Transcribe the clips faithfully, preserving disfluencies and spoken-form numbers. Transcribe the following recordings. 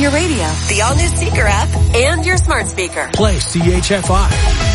your radio, the all-new Seeker app, and your smart speaker. Play C H F I.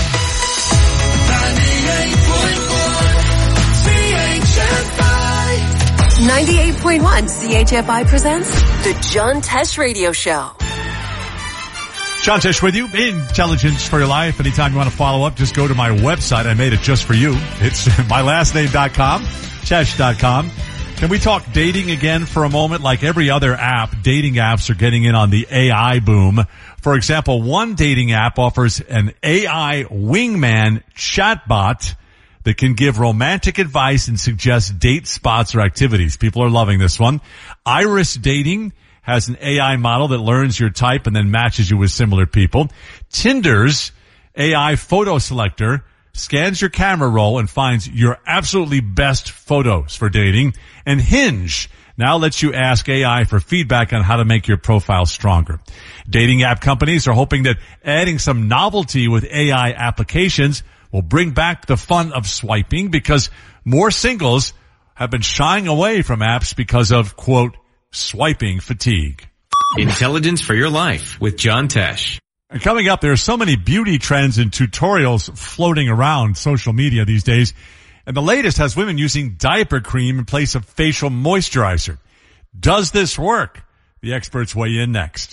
ninety-eight point one C H F I presents The John Tesh Radio Show. John Tesh with you. Intelligence for your life. Anytime you want to follow up, just go to my website. I made it just for you. It's my last name dot com, Tesh dot com. Can we talk dating again for a moment? Like every other app, dating apps are getting in on the A I boom. For example, one dating app offers an A I wingman chatbot that can give romantic advice and suggest date spots or activities. People are loving this one. Iris Dating has an A I model that learns your type and then matches you with similar people. Tinder's A I photo selector scans your camera roll and finds your absolutely best photos for dating. And Hinge now lets you ask A I for feedback on how to make your profile stronger. Dating app companies are hoping that adding some novelty with A I applications will bring back the fun of swiping, because more singles have been shying away from apps because of, quote, swiping fatigue. Intelligence for your life with John Tesh. And coming up, there are so many beauty trends and tutorials floating around social media these days. And the latest has women using diaper cream in place of facial moisturizer. Does this work? The experts weigh in next.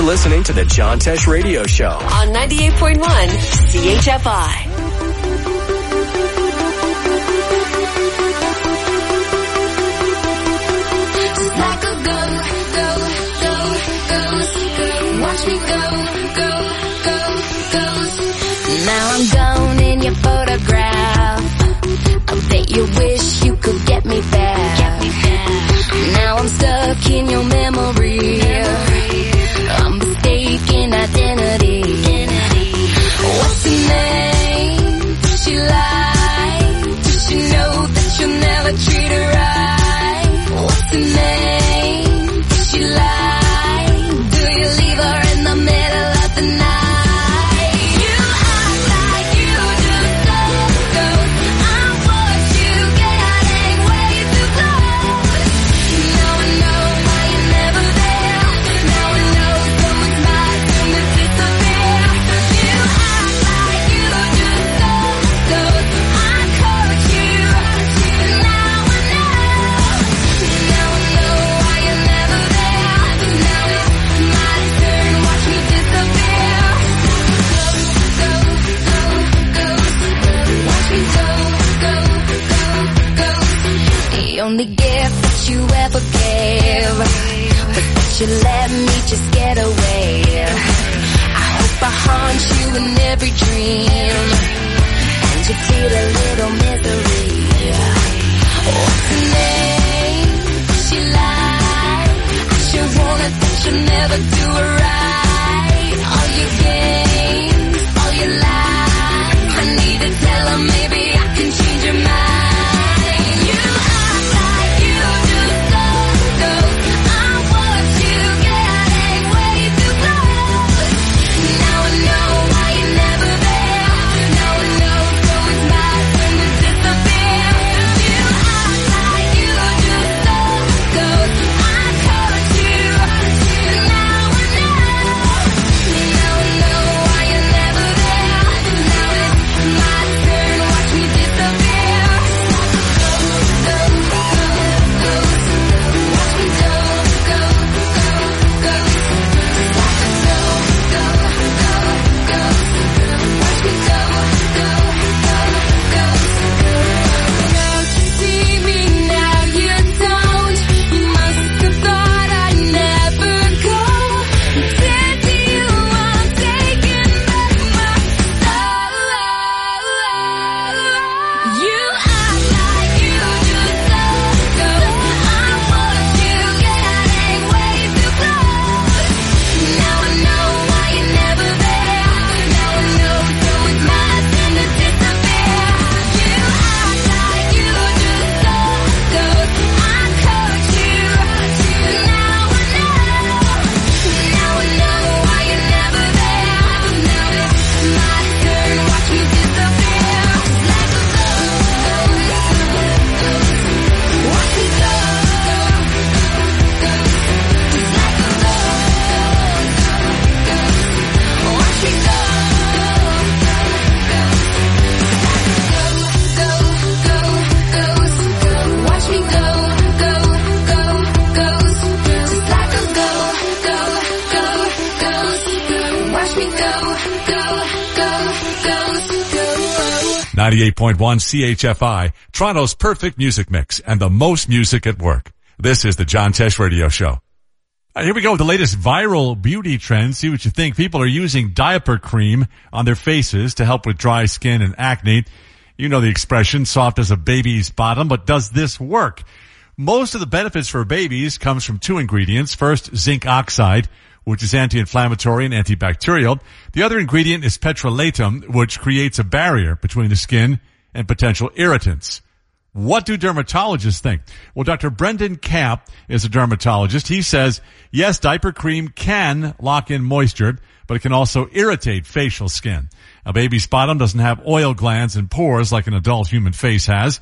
listening to the John Tesh Radio Show on ninety-eight point one C H F I. Like a go, go, go, goes, go. Watch me go, go, go, goes. Now I'm gone in your photograph. I bet you wish you could get me back. Get me back. Now I'm stuck in your memory. I'm mistaken identity. What's her name? Does she lie? Does she know that you'll never treat her right? What's her name? Does she lie? Do you leave her in the middle of the night? You act like you just don't go. I watch you get out and way too close. Now I know why you're never there. Now I know so it's my turn to disappear. You act like you just don't go. I caught you, and now I know. Now I know why you're never there. Now it's my turn, watch me disappear. Go, go, go, go. Watch me go, go, go, go. The only gift that you ever gave was that you let me just get away. I hope I haunt you in every dream, and you feel a little misery. What's her name? Does she lie? I sure wanna that you'll never do her right. All your games, all your lies, I need to tell her maybe I can change your mind. You act like you just don't go. I watch you get out and way too close. Now I know why you're never there. Now I know so it's my turn to disappear. You act like you just don't go. I caught you, and now I know. Now I know why you're never there. Now it's my turn, watch me disappear. Go, go, go, go. Watch me go, go, go, go. Like a go, go, go, go. Watch me go, go, go, go. Don't you see me now? You don't. You must have thought I'd never go. Said to you I'm taking back my soul. You act like you just don't go. I watch you get out and way too close. Now I know why you're never there. Now I know so it's my turn to disappear. You act like you just don't go. I caught you, and now I know. Now I know why you're never there. Now it's my turn, watch me disappear. Like a go, watch me go, just like a go, watch me go, go, go, goes, watch me go, go, go, goes, just like a go, go, go, goes, watch me go, go, go, goes, go. ninety-eight point one C H F I, Toronto's perfect music mix and the most music at work. This is the John Tesh Radio Show. Uh, here we go with the latest viral beauty trend. See what you think. People are using diaper cream on their faces to help with dry skin and acne. You know the expression, soft as a baby's bottom, but does this work? Most of the benefits for babies comes from two ingredients. First, zinc oxide, which is anti-inflammatory and antibacterial. The other ingredient is petrolatum, which creates a barrier between the skin and potential irritants. What do dermatologists think? Well, Doctor Brendan Camp is a dermatologist. He says, yes, diaper cream can lock in moisture, but it can also irritate facial skin. A baby's bottom doesn't have oil glands and pores like an adult human face has.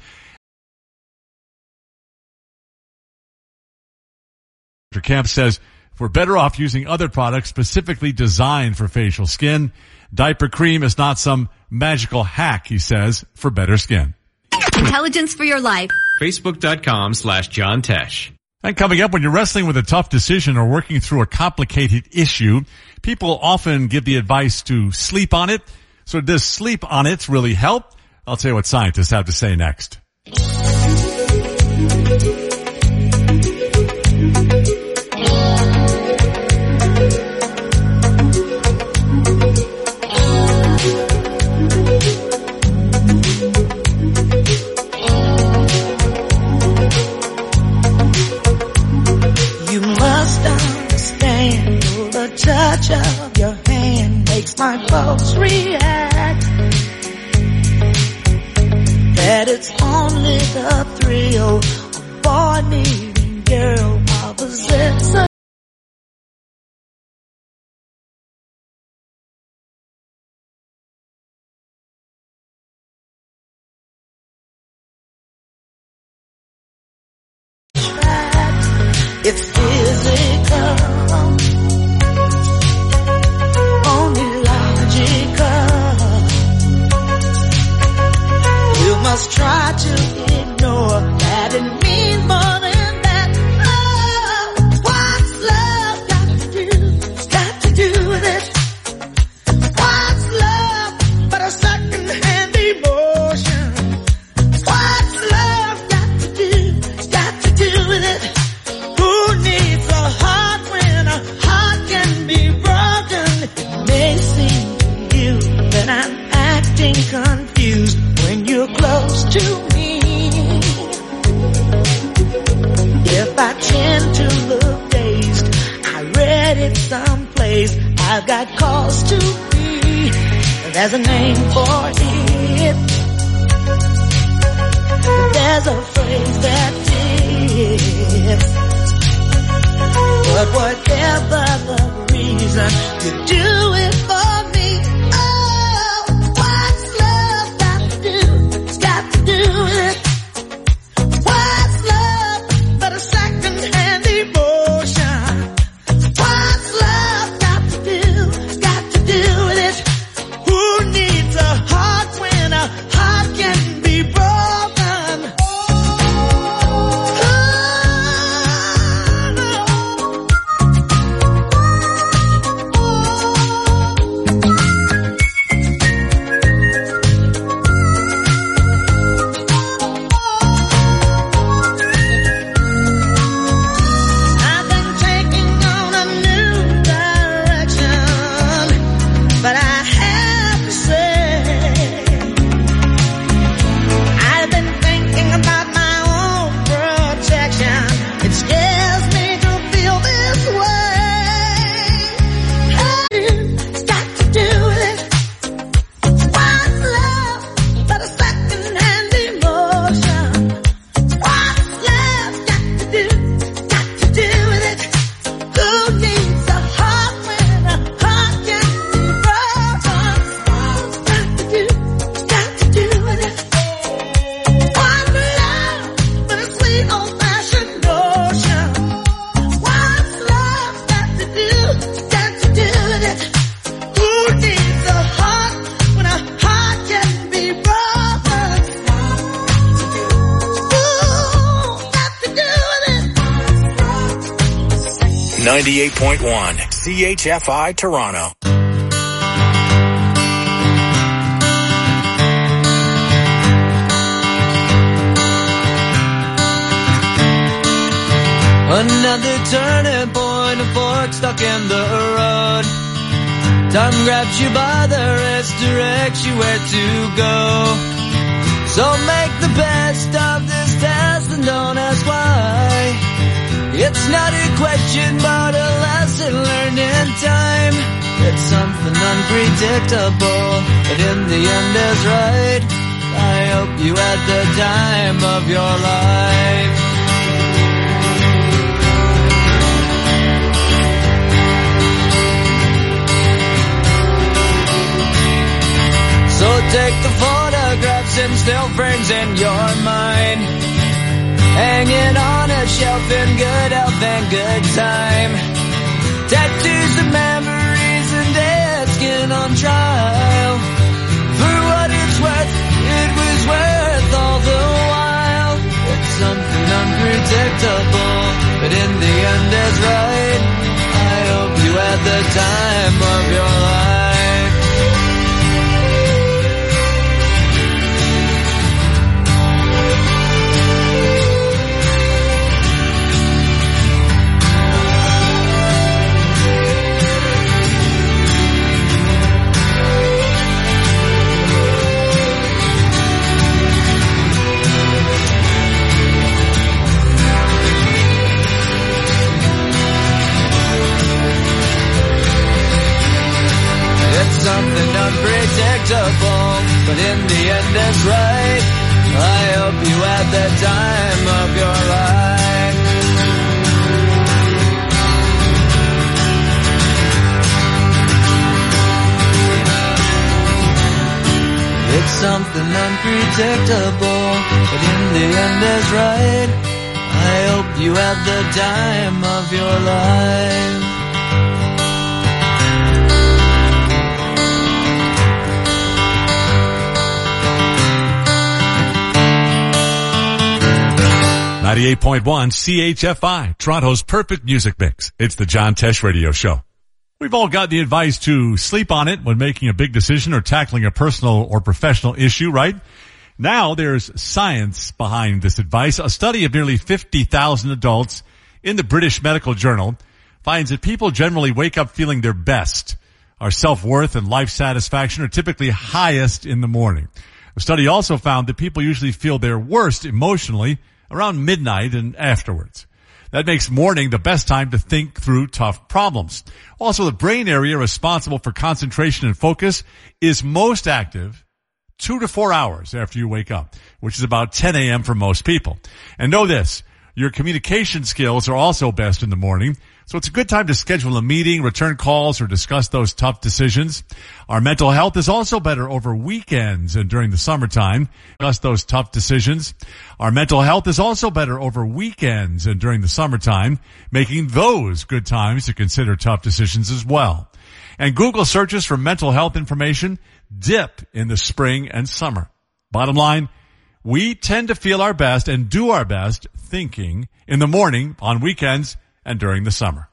Doctor Camp says, we're better off using other products specifically designed for facial skin. Diaper cream is not some magical hack, he says, for better skin. Intelligence for your life. Facebook.com slash John Tesh. And coming up, when you're wrestling with a tough decision or working through a complicated issue, people often give the advice to sleep on it. So does sleep on it really help? I'll tell you what scientists have to say next. Touch of your hand makes my pulse react. That it's only the thrill of boy meeting girl opposites. It's physical. Must try to ignore that it means more than that. Oh, what's love got to do? It's got to do with it. What's love but a second-hand emotion? What's love got to do? It's got to do with it. Who needs a heart when a heart can be broken? It may seem to you that I'm acting confused when you're close to me. If I tend to look dazed, I read it someplace, I've got cause to be. There's a name for it. There's a phrase that fits. But whatever the reason, you do it for me. ninety-eight point one C H F I Toronto. Another turning point, a fork stuck in the road. Time grabs you by the wrist, directs you where to go. So make the best of this test and don't ask why. It's not a question but a lesson learned in time. It's something unpredictable, but in the end is right. I hope you had the time of your life. So take the photographs and still frames in your mind, hanging on a shelf in good health and good time. Tattoos of memories and dead skin on trial. For what it's worth, it was worth all the while. It's something unpredictable, but in the end is right. I hope you had the time of your life. Something unpredictable, but in the end it's right. I hope you had the time of your life. It's something unpredictable, but in the end it's right. I hope you had the time of your life. ninety-eight point one C H F I, Toronto's perfect music mix. It's the John Tesh Radio Show. We've all got the advice to sleep on it when making a big decision or tackling a personal or professional issue, right? Now there's science behind this advice. A study of nearly fifty thousand adults in the British Medical Journal finds that people generally wake up feeling their best. Our self-worth and life satisfaction are typically highest in the morning. The study also found that people usually feel their worst emotionally around midnight and afterwards. That makes morning the best time to think through tough problems. Also, the brain area responsible for concentration and focus is most active two to four hours after you wake up, which is about ten a.m. for most people. And know this, your communication skills are also best in the morning, so it's a good time to schedule a meeting, return calls, or discuss those tough decisions. Our mental health is also better over weekends and during the summertime. Discuss those tough decisions. Our mental health is also better over weekends and during the summertime, making those good times to consider tough decisions as well. And Google searches for mental health information dip in the spring and summer. Bottom line, we tend to feel our best and do our best thinking in the morning, on weekends, and during the summer.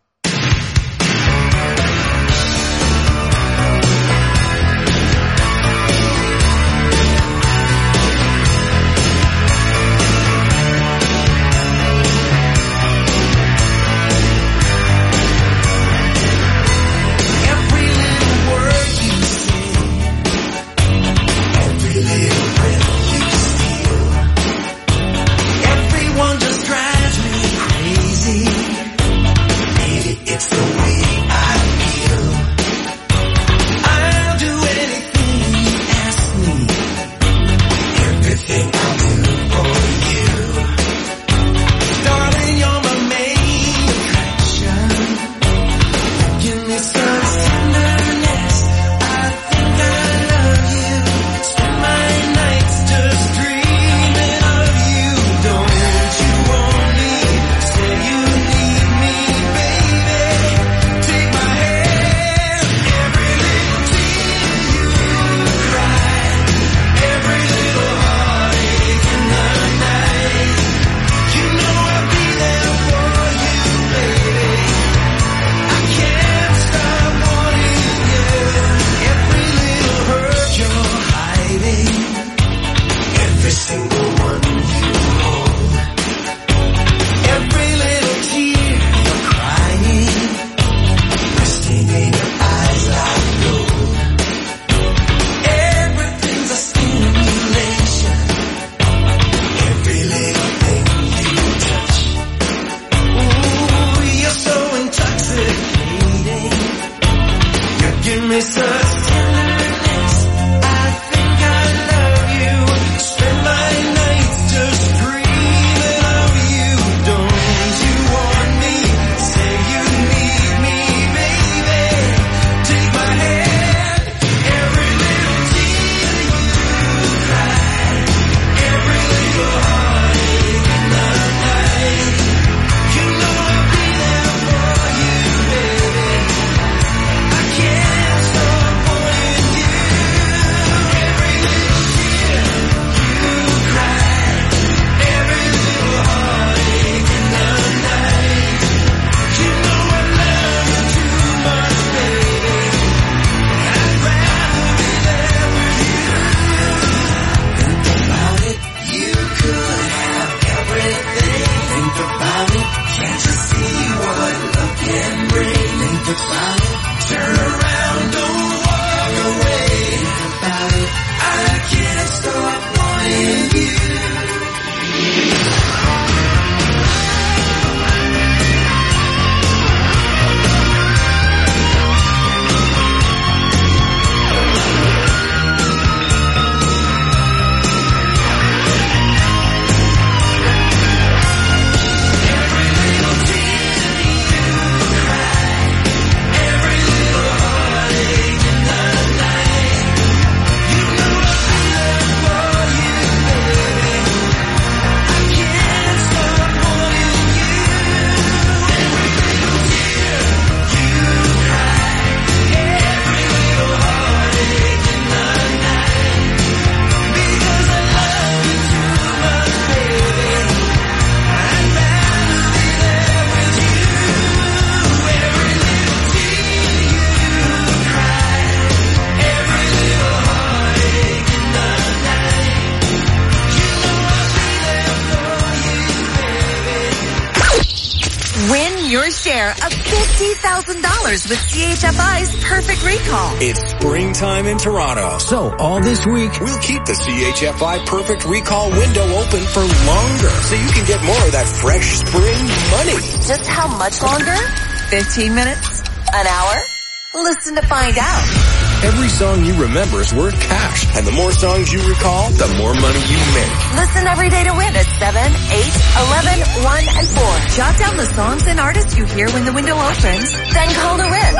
Tenderness, I think I love you. Spend my nights your share of fifty thousand dollars with C H F I's Perfect Recall. It's springtime in Toronto. So all this week, We'll keep the C H F I Perfect Recall window open for longer so you can get more of that fresh spring money. Just how much longer? fifteen minutes? An hour? Listen to find out. Every song you remember is worth cash. And the more songs you recall, the more money you make. Listen every day to win at seven, eight, eleven, one, and four. Jot down the songs and artists you hear when the window opens, then call to win.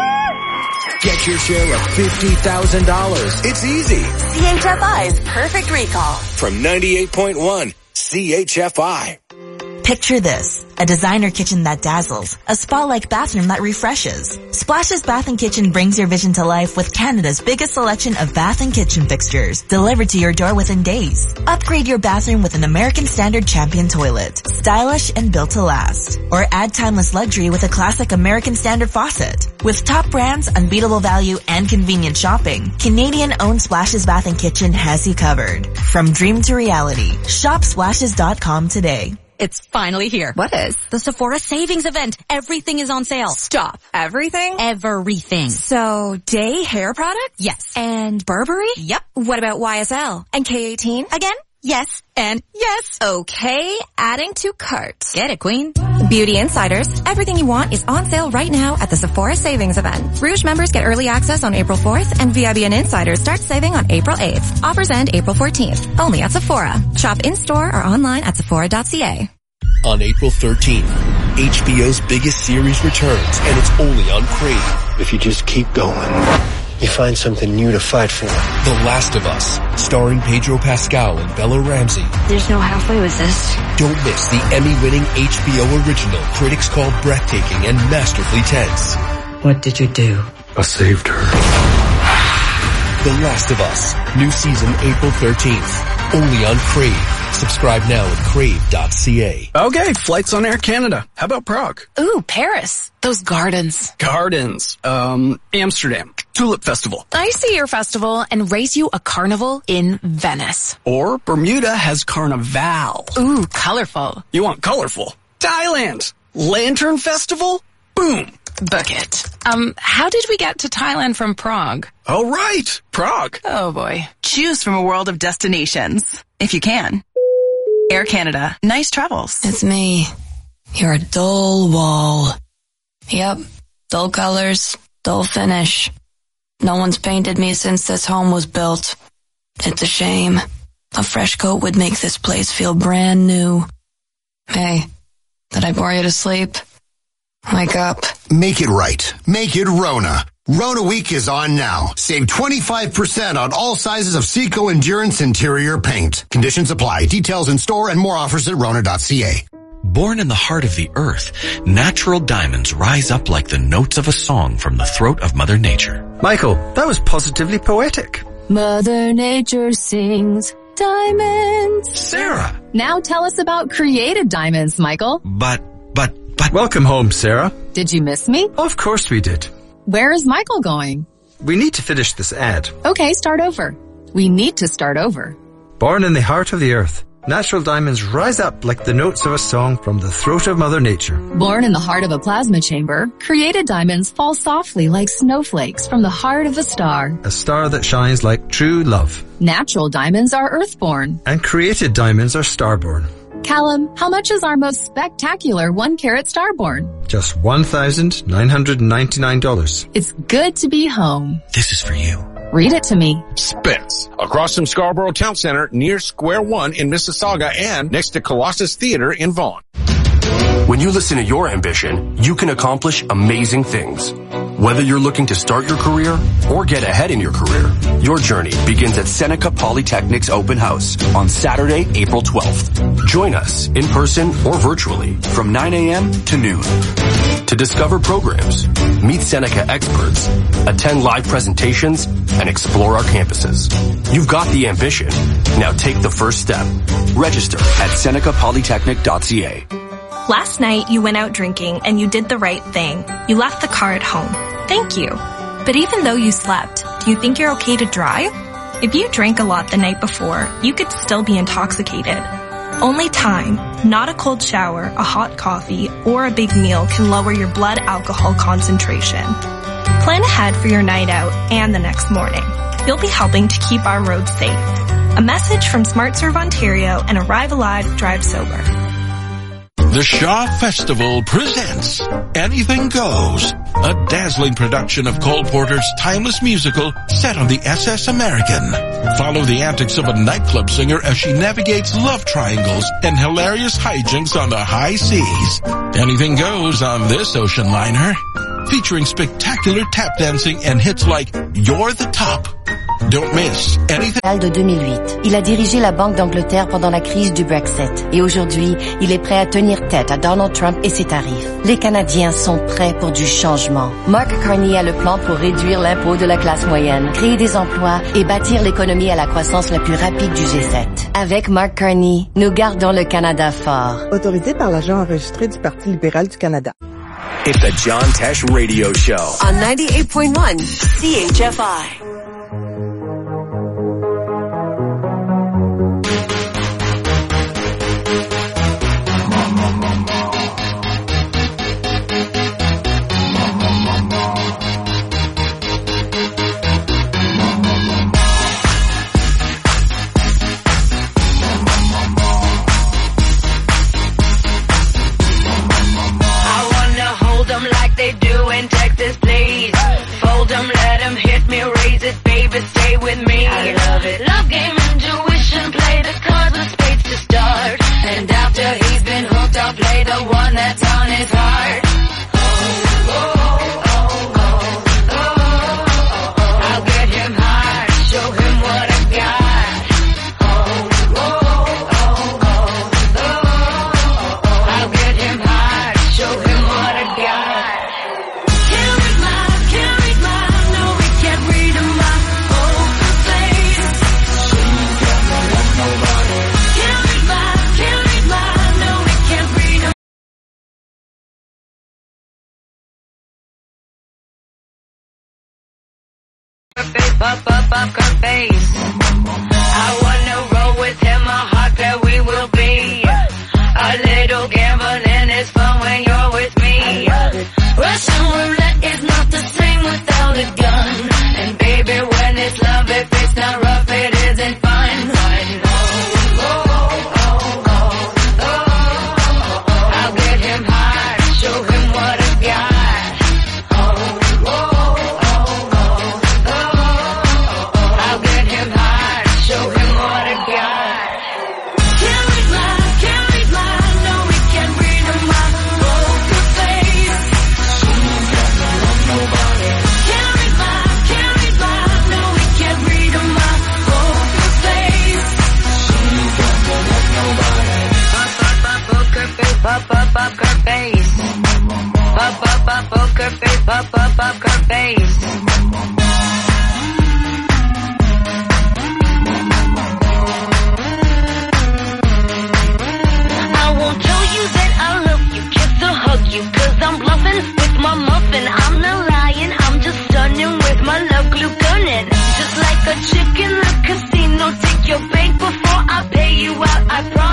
get your share of fifty thousand dollars. It's easy. C H F I's Perfect Recall. From ninety-eight point one C H F I. Picture this, a designer kitchen that dazzles, a spa-like bathroom that refreshes. Splashes Bath and Kitchen brings your vision to life with Canada's biggest selection of bath and kitchen fixtures, delivered to your door within days. Upgrade your bathroom with an American Standard Champion toilet, stylish and built to last. Or add timeless luxury with a classic American Standard faucet. With top brands, unbeatable value, and convenient shopping, Canadian-owned Splashes Bath and Kitchen has you covered. From dream to reality, shop splashes dot com today. It's finally here. What is? The Sephora Savings Event. Everything is on sale. Stop. Everything? Everything. So, Day hair products? Yes. And Burberry? Yep. What about Y S L? And K eighteen? Again? Yes. And yes. Okay, adding to cart. Get it, queen. Beauty Insiders. Everything you want is on sale right now at the Sephora Savings Event. Rouge members get early access on April fourth, and V I B and Insiders start saving on April eighth. Offers end April fourteenth. Only at Sephora. Shop in-store or online at sephora dot c a. On April thirteenth, H B O's biggest series returns, and it's only on Crave. If you just keep going, you find something new to fight for. The Last of Us, starring Pedro Pascal and Bella Ramsey. There's no halfway with this. Don't miss the Emmy-winning H B O original, critics call breathtaking and masterfully tense. What did you do? I saved her. The Last of Us, new season April thirteenth, only on Crave. Subscribe now at crave dot c a. Okay, flights on Air Canada. How about Prague? Ooh, Paris. Those gardens. Gardens. Um, Amsterdam. Tulip Festival. I see your festival and race you a carnival in Venice. Or Bermuda has Carnival. Ooh, colorful. You want colorful? Thailand. Lantern Festival? Boom. Book it. Um, how did we get to Thailand from Prague? Oh, right. Prague. Oh, boy. Choose from a world of destinations. If you can. Air Canada. Nice travels. It's me. You're a dull wall. Yep. Dull colors, dull finish. No one's painted me since this home was built. It's a shame. A fresh coat would make this place feel brand new. Hey, did I bore you to sleep? Wake up. Make it right. Make it Rona. Rona Week is on now. Save twenty-five percent on all sizes of Seco Endurance interior paint. Conditions apply. Details in store and more offers at rona dot c a. Born in the heart of the earth, natural diamonds rise up like the notes of a song from the throat of Mother Nature. Michael, that was positively poetic. Mother Nature sings diamonds. Sarah! Now tell us about created diamonds, Michael. But, but, but... Welcome home, Sarah. Did you miss me? Of course we did. Where is Michael going? We need to finish this ad. Okay, start over. We need to start over. Born in the heart of the earth, Natural diamonds rise up like the notes of a song from the throat of Mother Nature. Born in the heart of a plasma chamber, created diamonds fall softly like snowflakes from the heart of a star. A star that shines like true love. Natural diamonds are earthborn. And created diamonds are starborn. Callum, how much is our most spectacular one-carat starborn? Just one thousand nine hundred ninety-nine dollars. It's good to be home. This is for you. Read it to me. Spence, across from Scarborough Town Center, near Square One in Mississauga, and next to Colossus Theater in Vaughan. When you listen to your ambition, you can accomplish amazing things. Whether you're looking to start your career or get ahead in your career, your journey begins at Seneca Polytechnic's open house on Saturday, April twelfth. Join us in person or virtually from nine a.m. to noon. To discover programs, meet Seneca experts, attend live presentations, and explore our campuses. You've got the ambition. Now take the first step. Register at seneca polytechnic dot c a. Last night, you went out drinking and you did the right thing. You left the car at home. Thank you. But even though you slept, do you think you're okay to drive? If you drank a lot the night before, you could still be intoxicated. Only time, not a cold shower, a hot coffee, or a big meal can lower your blood alcohol concentration. Plan ahead for your night out and the next morning. You'll be helping to keep our roads safe. A message from SmartServe Ontario and Arrive Alive, Drive Sober. The Shaw Festival presents Anything Goes, a dazzling production of Cole Porter's timeless musical set on the S S American. Follow the antics of a nightclub singer as she navigates love triangles and hilarious hijinks on the high seas. Anything goes on this ocean liner, featuring spectacular tap dancing and hits like You're the Top. Don't miss anything. De deux mille huit. Il a dirigé la Banque d'Angleterre pendant la crise du Brexit. Et aujourd'hui, il est prêt à tenir tête à Donald Trump et ses tarifs. Les Canadiens sont prêts pour du changement. Mark Carney a le plan pour réduire l'impôt de la classe moyenne, créer des emplois et bâtir l'économie à la croissance la plus rapide du G sept. Avec Mark Carney, nous gardons le Canada fort. Autorisé par l'agent enregistré du Parti libéral du Canada. It's the John Tesh Radio Show on ninety-eight point one C H F I. Stay with me. I love it. Love game, intuition, play the cards with spades to start. And after he's been hooked, I'll play the one that's on his heart. Oh, oh, oh, oh, oh, oh, oh. I'll get him hard, show him what I got. Oh, oh, oh, oh, oh, oh, oh. I'll get him hard, show him what I got. Can't read my, can't read my, no, we can't read him my. Up, up, up her face. I wanna roll with him, a heart that we will be. A little gambling is fun when you're with me. Russian roulette is not the same without a gun. And baby, when it's love, if it's not rough, it isn't fun. Oh, oh, oh, oh, oh, oh. I'll get him hard, show him what I got. Up, up, up her face. Up, up, up, poker face. Up, up, up her face. I won't tell you that I love you, kiss or hug you, cause I'm bluffing with my muffin. I'm not lying, I'm just stunning with my love glue gunning. Just like a chick in the casino, take your bank before I pay you out, I promise.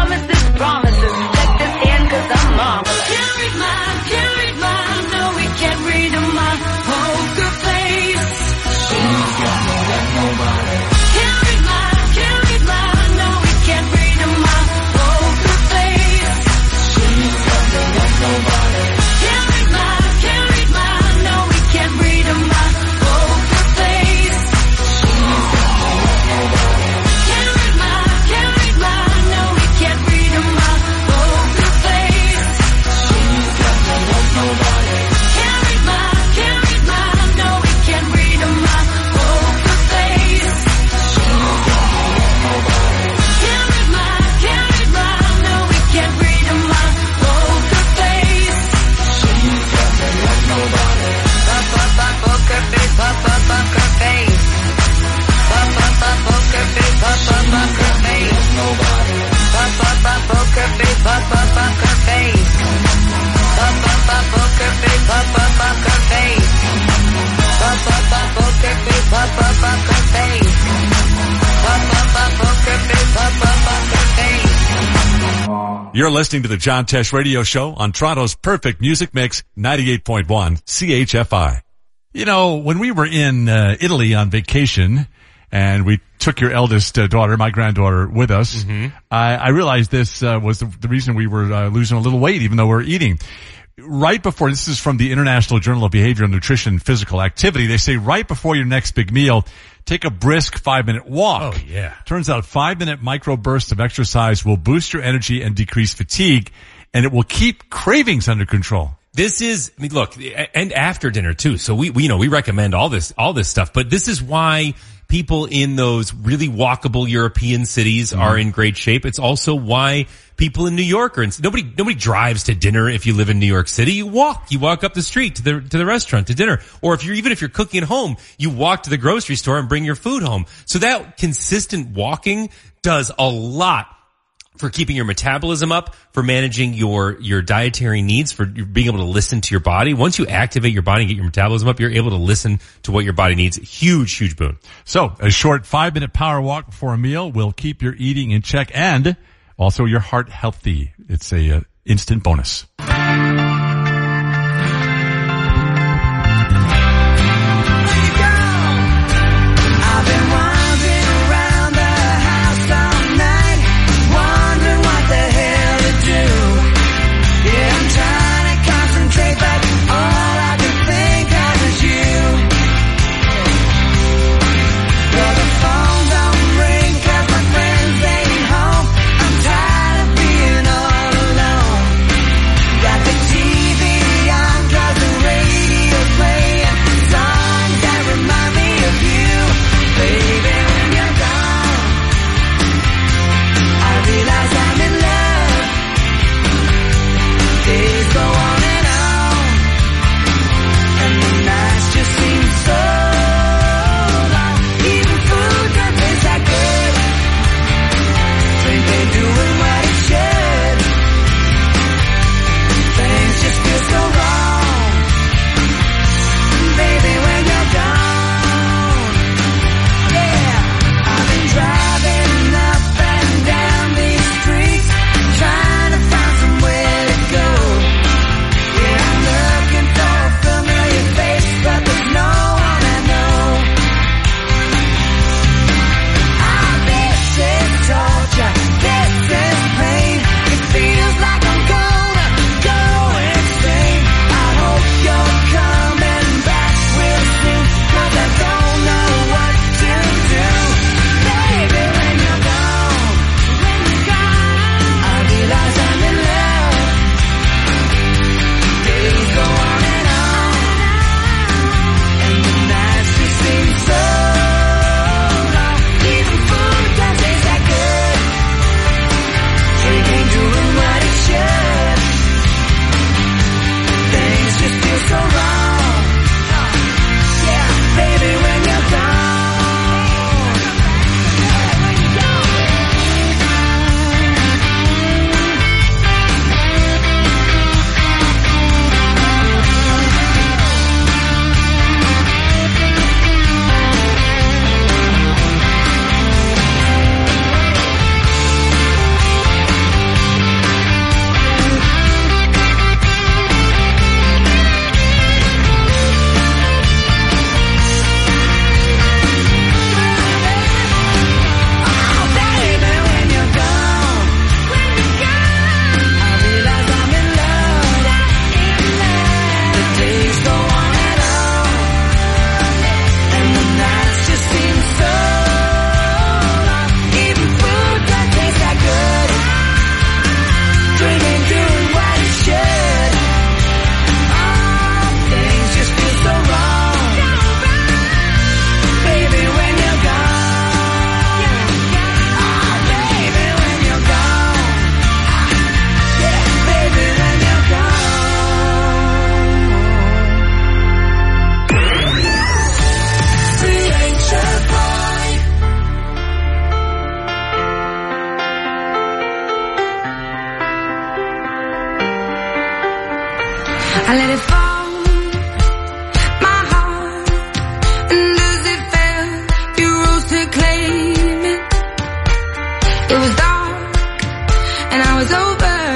You're listening to the John Tesh Radio Show on Toronto's perfect music mix, ninety-eight point one C H F I. You know, when we were in uh, Italy on vacation and we took your eldest uh, daughter, my granddaughter, with us, mm-hmm. I, I realized this uh, was the, the reason we were uh, losing a little weight, even though we were eating. Right before, this is from the International Journal of Behavioral Nutrition and Physical Activity, they say right before your next big meal, take a brisk five-minute walk. Oh, yeah. Turns out five-minute microbursts of exercise will boost your energy and decrease fatigue, and it will keep cravings under control. This is, I mean, look, and after dinner too. So we, we, you know, we recommend all this, all this stuff, but this is why people in those really walkable European cities mm-hmm. are in great shape. It's also why people in New York are in, nobody, nobody drives to dinner if you live in New York City. You walk, you walk up the street to the, to the restaurant to dinner. Or if you're, even if you're cooking at home, you walk to the grocery store and bring your food home. So that consistent walking does a lot for keeping your metabolism up, for managing your, your dietary needs, for being able to listen to your body. Once you activate your body and get your metabolism up, you're able to listen to what your body needs. Huge, huge boon. So a short five minute power walk before a meal will keep your eating in check and also your heart healthy. It's a uh, instant bonus. I let it fall, my heart, and as it fell, you rose to claim it. It was dark, and I was over.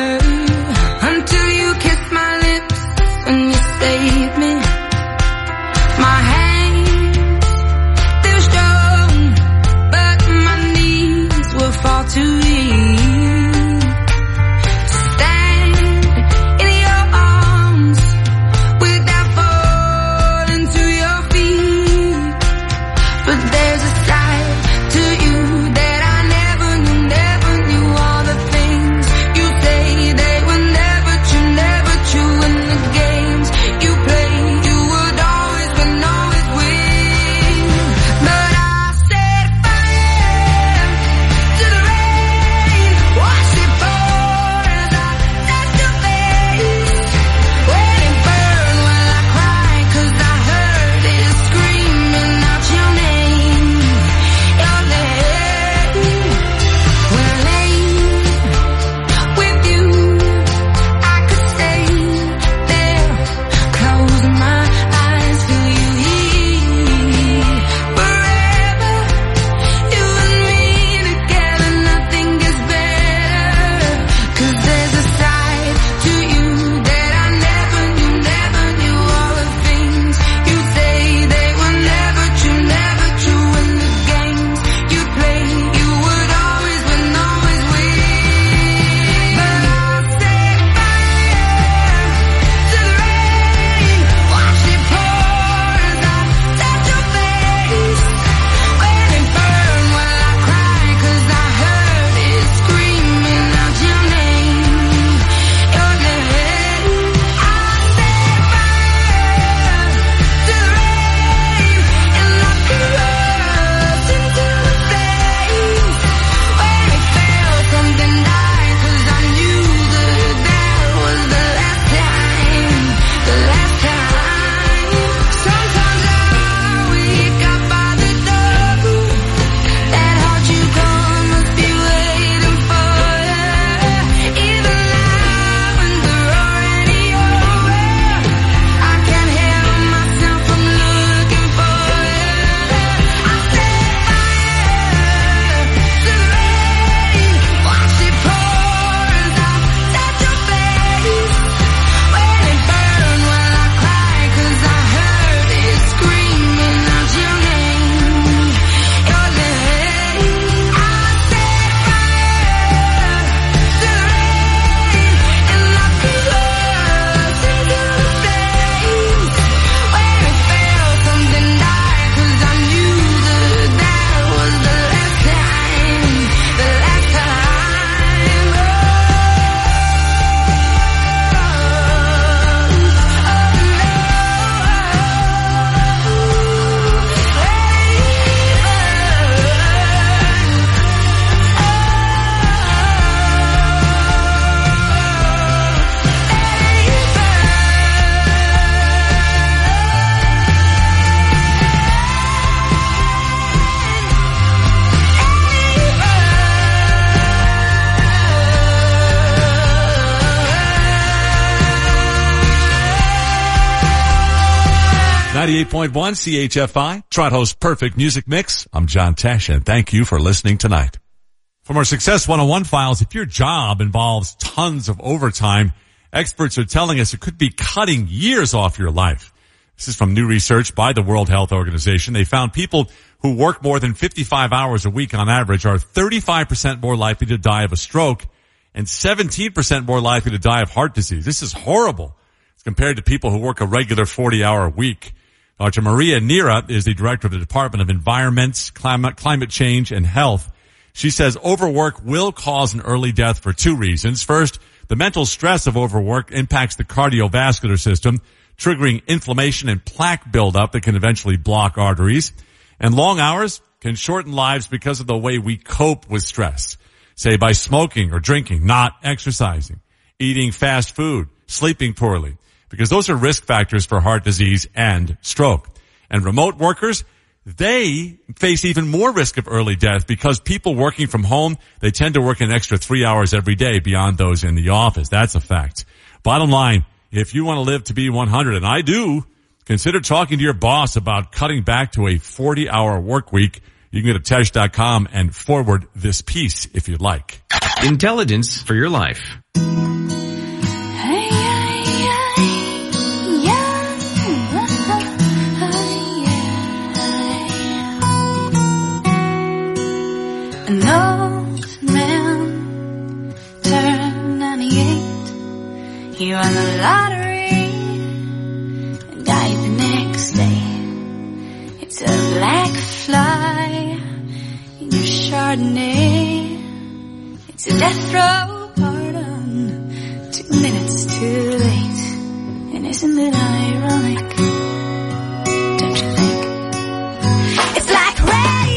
ninety-eight point one C H F I, Toronto's perfect music mix. I'm John Tesh, and thank you for listening tonight. From our Success one oh one files, if your job involves tons of overtime, experts are telling us it could be cutting years off your life. This is from new research by the World Health Organization. They found people who work more than fifty-five hours a week on average are thirty-five percent more likely to die of a stroke and seventeen percent more likely to die of heart disease. This is horrible as compared to people who work a regular forty-hour week. Doctor Maria Nira is the director of the Department of Environment, Climate, Climate Change, and Health. She says overwork will cause an early death for two reasons. First, the mental stress of overwork impacts the cardiovascular system, triggering inflammation and plaque buildup that can eventually block arteries. And long hours can shorten lives because of the way we cope with stress, say by smoking or drinking, not exercising, eating fast food, sleeping poorly, because those are risk factors for heart disease and stroke. And remote workers, they face even more risk of early death because people working from home, they tend to work an extra three hours every day beyond those in the office. That's a fact. Bottom line, if you want to live to be one hundred, and I do, consider talking to your boss about cutting back to a forty-hour work week. You can go to tesh dot com and forward this piece if you'd like. Intelligence for your life. An old man turned ninety-eight. He won the lottery and died the next day. It's a black fly in your Chardonnay. It's a death row pardon, two minutes too late. And isn't it ironic? Don't you think? It's like radio.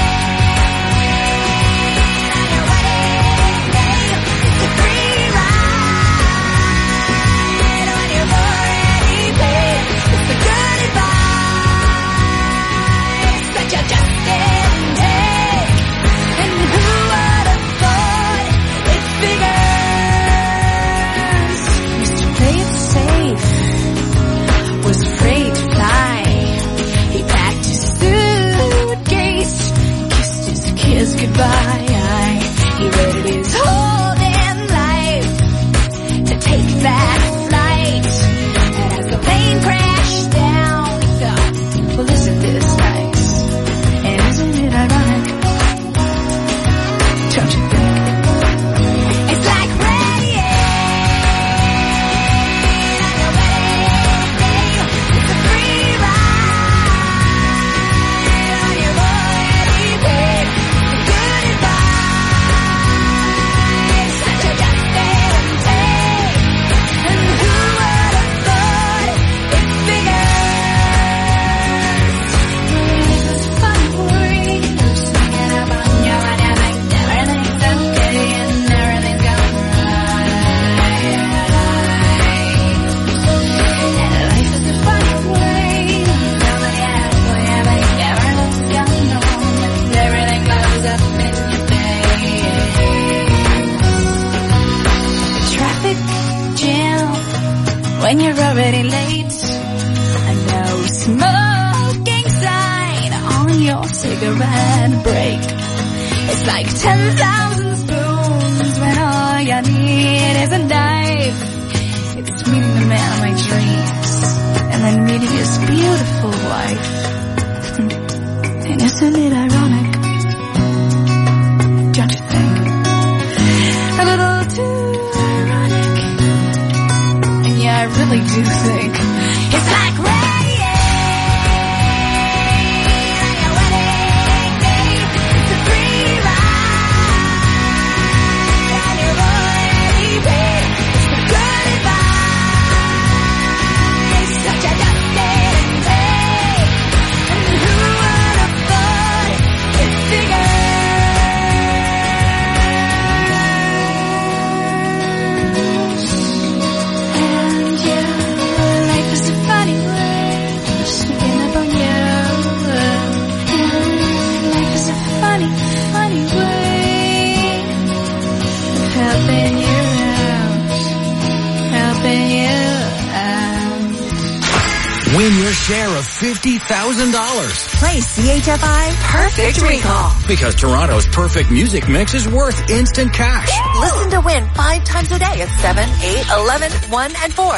Goodbye. He waited his whole damn life to take that flight. And as the plane crashed down, he thought, well, isn't this nice? And isn't it ironic? Don't you think? It's like rain on your wedding day. It's a free ride on your wedding day. When you're already late, a no smoking sign on your cigarette break. It's like ten thousand spoons when all you need is a knife. It's meeting the man of my dreams and then meeting his beautiful wife. And isn't it ironic? Don't you think? A little too ironic. Yeah, I really do think it's like rain on your wedding day. It's a free ride on your wedding day. It's the good advice, such a dusted day. And who would have thought it's bigger? And you like share of fifty thousand dollars. Play C H F I Perfect Recall. Because Toronto's perfect music mix is worth instant cash. Listen to win five times a day at seven, eight, eleven, one, and four.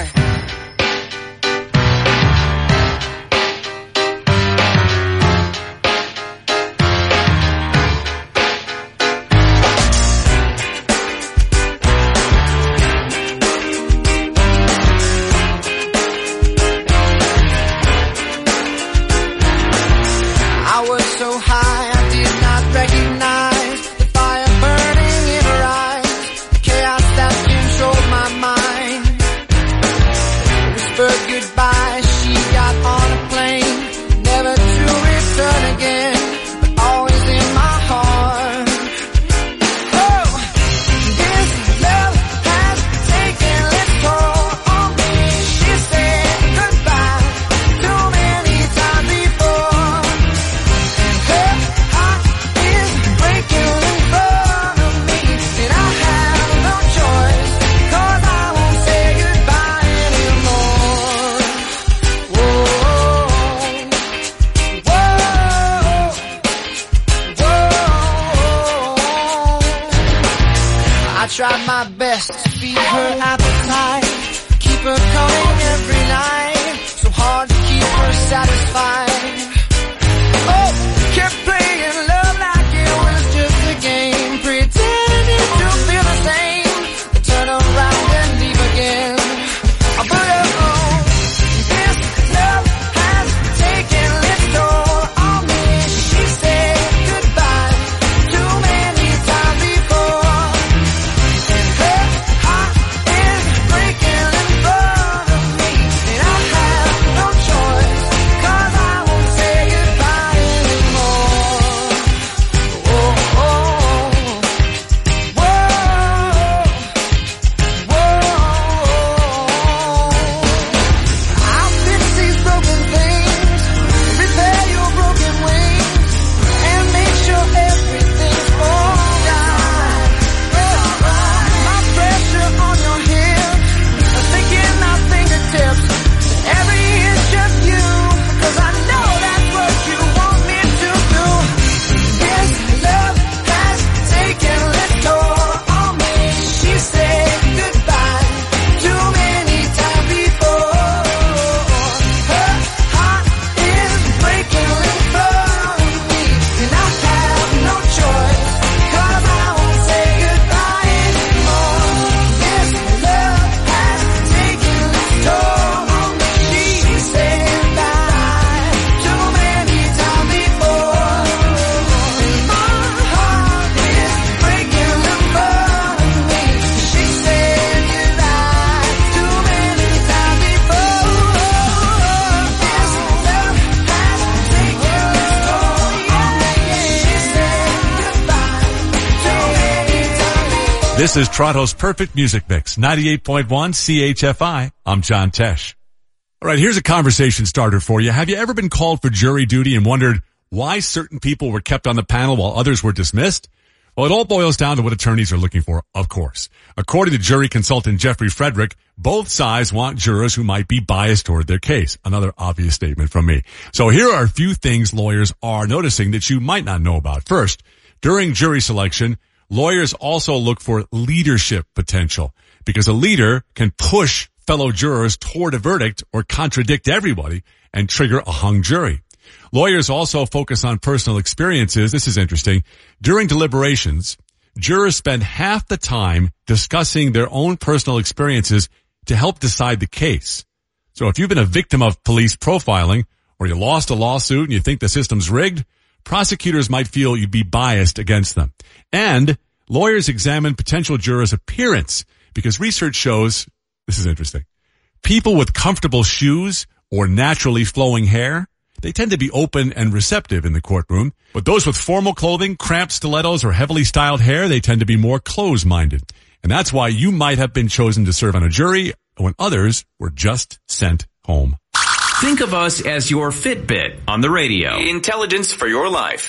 This is Toronto's Perfect Music Mix, ninety-eight point one C H F I. I'm John Tesh. All right, here's a conversation starter for you. Have you ever been called for jury duty and wondered why certain people were kept on the panel while others were dismissed? Well, it all boils down to what attorneys are looking for, of course. According to jury consultant Jeffrey Frederick, both sides want jurors who might be biased toward their case. Another obvious statement from me. So here are a few things lawyers are noticing that you might not know about. First, during jury selection, lawyers also look for leadership potential because a leader can push fellow jurors toward a verdict or contradict everybody and trigger a hung jury. Lawyers also focus on personal experiences. This is interesting. During deliberations, jurors spend half the time discussing their own personal experiences to help decide the case. So if you've been a victim of police profiling or you lost a lawsuit and you think the system's rigged, prosecutors might feel you'd be biased against them. And lawyers examine potential jurors' appearance because research shows, this is interesting, people with comfortable shoes or naturally flowing hair, they tend to be open and receptive in the courtroom. But those with formal clothing, cramped stilettos, or heavily styled hair, they tend to be more closed-minded. And that's why you might have been chosen to serve on a jury when others were just sent home. Think of us as your Fitbit on the radio. Intelligence for your life.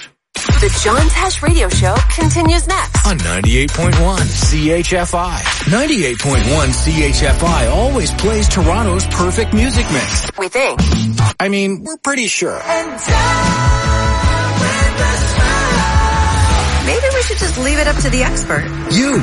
The John Tesh Radio Show continues next. On ninety-eight point one C H F I. ninety-eight point one C H F I always plays Toronto's perfect music mix. We think. I mean, we're pretty sure. Maybe we should just leave it up to the expert. You.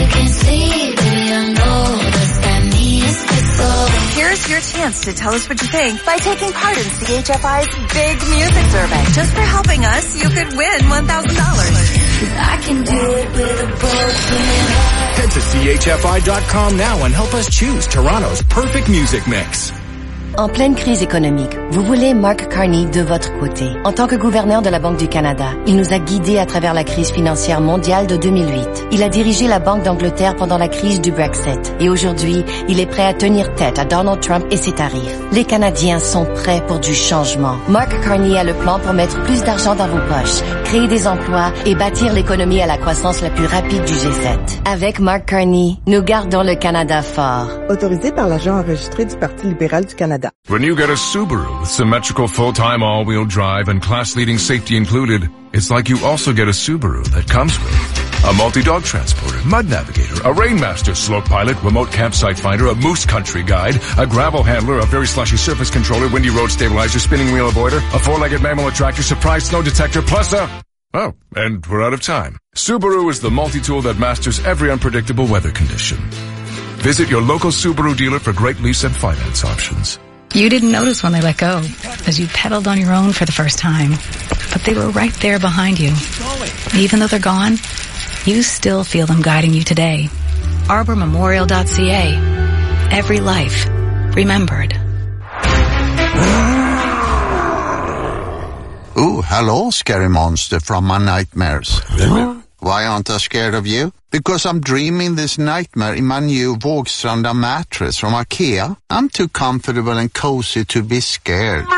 Here's your chance to tell us what you think by taking part in C H F I's Big Music Survey. Just for helping us, you could win one thousand dollars. I can do it with a broken Head to C H F I dot com now and help us choose Toronto's perfect music mix. En pleine crise économique, vous voulez Mark Carney de votre côté. En tant que gouverneur de la Banque du Canada, il nous a guidés à travers la crise financière mondiale de deux mille huit. Il a dirigé la Banque d'Angleterre pendant la crise du Brexit. Et aujourd'hui, il est prêt à tenir tête à Donald Trump et ses tarifs. Les Canadiens sont prêts pour du changement. Mark Carney a le plan pour mettre plus d'argent dans vos poches, créer des emplois et bâtir l'économie à la croissance la plus rapide du G sept. Avec Mark Carney, nous gardons le Canada fort. Autorisé par l'agent enregistré du Parti libéral du Canada. When you get a Subaru with symmetrical full-time all-wheel drive and class-leading safety included, it's like you also get a Subaru that comes with a multi-dog transporter, mud navigator, a Rainmaster slope pilot, remote campsite finder, a moose country guide, a gravel handler, a very slushy surface controller, windy road stabilizer, spinning wheel avoider, a four-legged mammal attractor, surprise snow detector, plus a... Oh, and we're out of time. Subaru is the multi-tool that masters every unpredictable weather condition. Visit your local Subaru dealer for great lease and finance options. You didn't notice when they let go, as you pedaled on your own for the first time. But they were right there behind you. Even though they're gone, you still feel them guiding you today. arbor memorial dot c a. Every life remembered. Oh, hello, scary monster from my nightmares. Why aren't I scared of you? Because I'm dreaming this nightmare in my new Vågstranda mattress from IKEA. I'm too comfortable and cozy to be scared.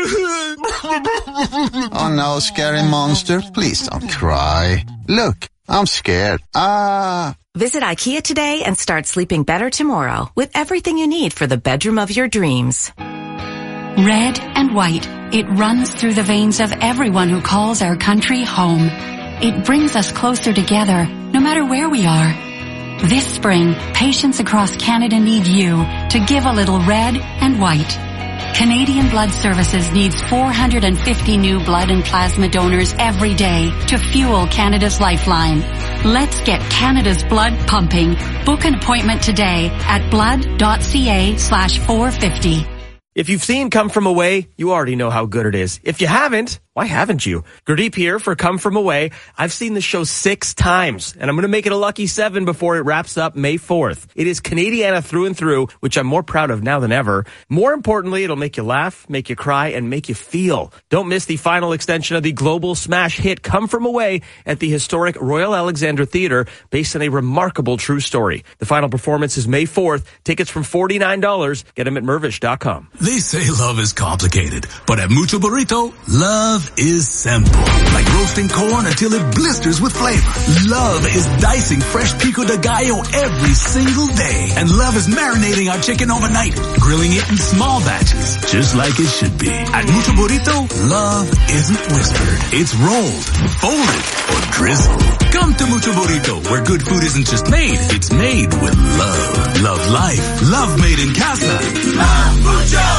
Oh no, scary monster, please don't cry. Look, I'm scared. Ah. Visit IKEA today and start sleeping better tomorrow with everything you need for the bedroom of your dreams. Red and white, it runs through the veins of everyone who calls our country home. It brings us closer together, no matter where we are. This spring, patients across Canada need you to give a little red and white. Canadian Blood Services needs four hundred fifty new blood and plasma donors every day to fuel Canada's lifeline. Let's get Canada's blood pumping. Book an appointment today at blood.ca slash 450. If you've seen Come From Away, you already know how good it is. If you haven't, why haven't you? Gurdeep here for Come From Away. I've seen the show six times, and I'm going to make it a lucky seven before it wraps up May fourth. It is Canadiana through and through, which I'm more proud of now than ever. More importantly, it'll make you laugh, make you cry, and make you feel. Don't miss the final extension of the global smash hit Come From Away at the historic Royal Alexandra Theatre, based on a remarkable true story. The final performance is May fourth. Tickets from forty-nine dollars. Get them at mervish dot com. They say love is complicated, but at Mucho Burrito, love is simple. Like roasting corn until it blisters with flavor. Love is dicing fresh pico de gallo every single day. And love is marinating our chicken overnight, grilling it in small batches, just like it should be. At Mucho Burrito, love isn't whispered. It's rolled, folded, or drizzled. Come to Mucho Burrito, where good food isn't just made, it's made with love. Love life. Love made in casa. Love Mucho!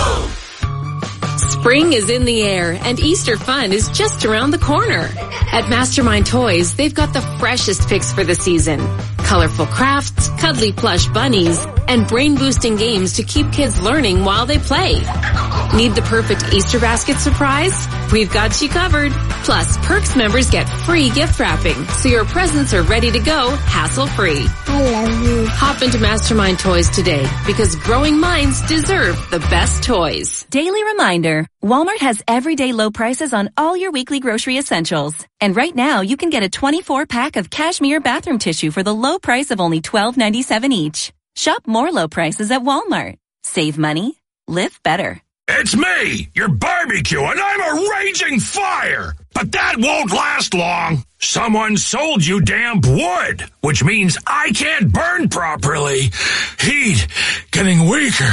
Spring is in the air and Easter fun is just around the corner. At Mastermind Toys, they've got the freshest picks for the season. Colorful crafts, cuddly plush bunnies, and brain-boosting games to keep kids learning while they play. Need the perfect Easter basket surprise? We've got you covered. Plus, Perks members get free gift wrapping, so your presents are ready to go hassle-free. I love you. Hop into Mastermind Toys today, because growing minds deserve the best toys. Daily reminder, Walmart has everyday low prices on all your weekly grocery essentials. And right now, you can get a twenty-four pack of cashmere bathroom tissue for the low price of only twelve ninety-seven each. Shop more low prices at Walmart. Save money. Live better. It's me, your barbecue, and I'm a raging fire! But that won't last long. Someone sold you damp wood, which means I can't burn properly. Heat getting weaker.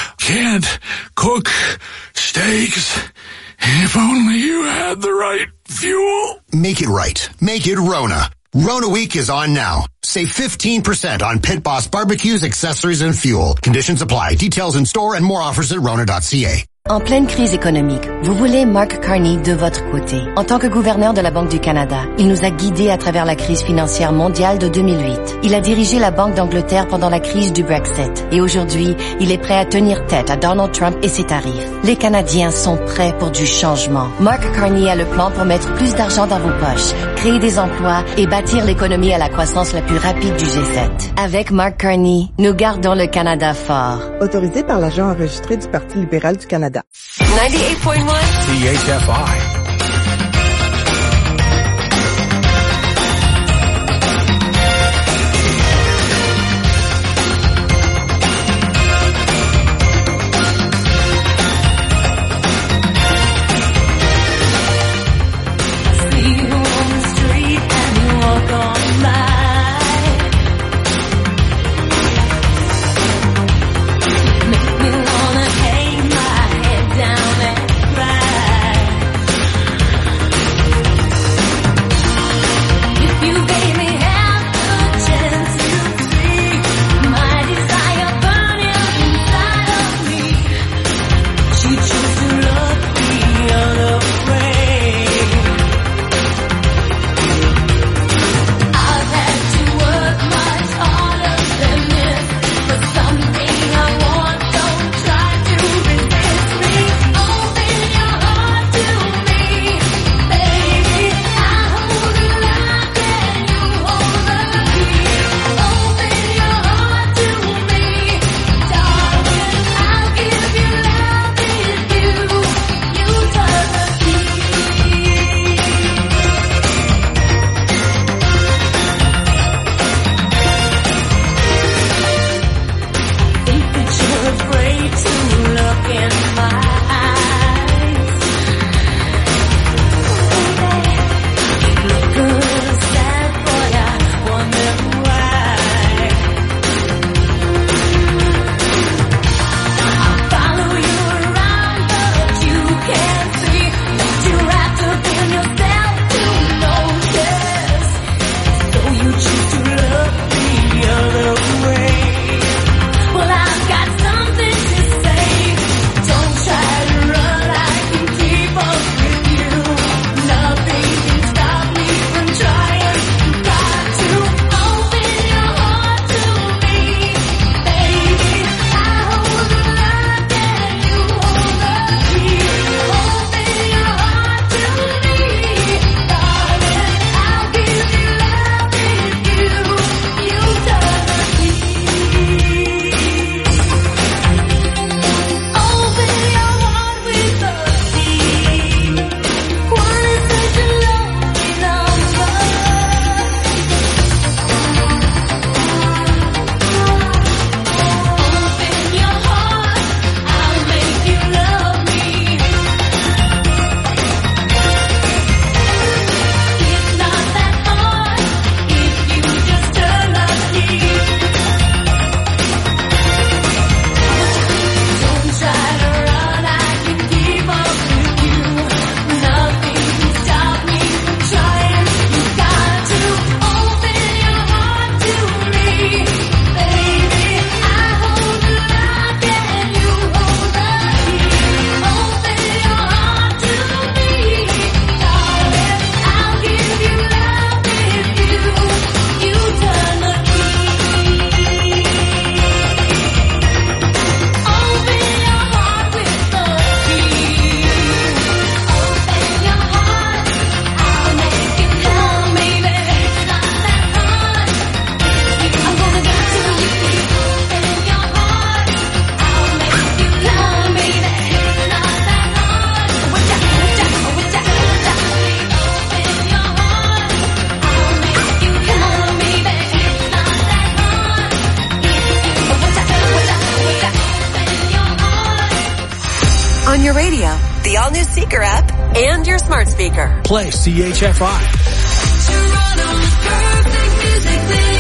Can't cook steaks. If only you had the right Fuel. Make it right. Make it Rona. Rona Week is on now. Save fifteen percent on Pit Boss barbecues, accessories, and fuel. Conditions apply. Details in store and more offers at rona dot c a. En pleine crise économique, vous voulez Mark Carney de votre côté. En tant que gouverneur de la Banque du Canada, il nous a guidés à travers la crise financière mondiale de deux mille huit. Il a dirigé la Banque d'Angleterre pendant la crise du Brexit. Et aujourd'hui, il est prêt à tenir tête à Donald Trump et ses tarifs. Les Canadiens sont prêts pour du changement. Mark Carney a le plan pour mettre plus d'argent dans vos poches, créer des emplois et bâtir l'économie à la croissance la plus rapide du G sept. Avec Mark Carney, nous gardons le Canada fort. Autorisé par l'agent enregistré du Parti libéral du Canada. ninety-eight point one C H F I. On your radio, the all-new Seeker app, and your smart speaker. Play C H F I. Toronto's perfect music.